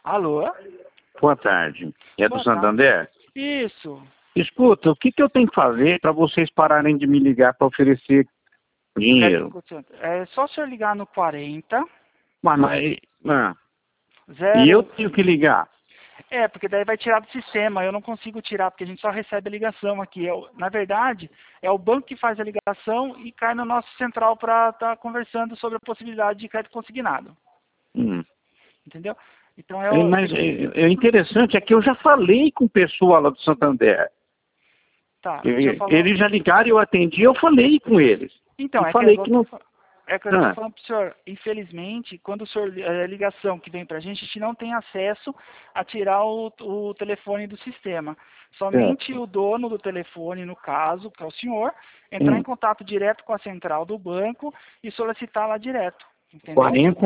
Alô? Boa tarde. É do Boa Santander? tarde. Isso. Escuta, o que eu tenho que fazer para vocês pararem de me ligar para oferecer dinheiro? É só o senhor ligar no 40 Mas, e eu 0. tenho que ligar? Porque daí vai tirar do sistema. Eu não consigo tirar, porque a gente só recebe a ligação aqui. Na verdade, é o banco que faz a ligação e cai no nosso central para estar conversando sobre a possibilidade de crédito consignado. Hum. Entendeu? Então Mas interessante é que eu já falei com o pessoal lá do Santander. Tá, já falou. Eles já ligaram, eu atendi, eu falei com eles. Então, eu falei que não... É que eu estou falando para o senhor, infelizmente, quando o senhor, a ligação que vem para a gente não tem acesso a tirar o telefone do sistema. Somente o dono do telefone, no caso, que é o senhor, entrar em contato direto com a central do banco e solicitar lá direto. Entendeu?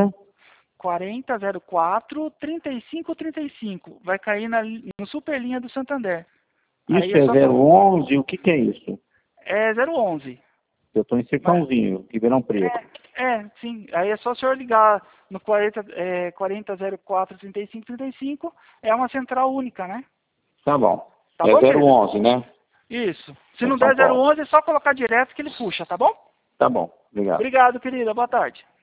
4004 3535. Vai cair no Superlinha do Santander. Isso é 011? O que é isso? É 011. Eu estou em Sertãozinho, Ribeirão Preto. Sim. Aí é só o senhor ligar no 4004 3535. É uma central única, né? Tá bom. Tá É bom, 011, né? Isso. Se não der 011, é só colocar direto que ele puxa, tá bom? Tá bom. Obrigado. Obrigado, querida. Boa tarde.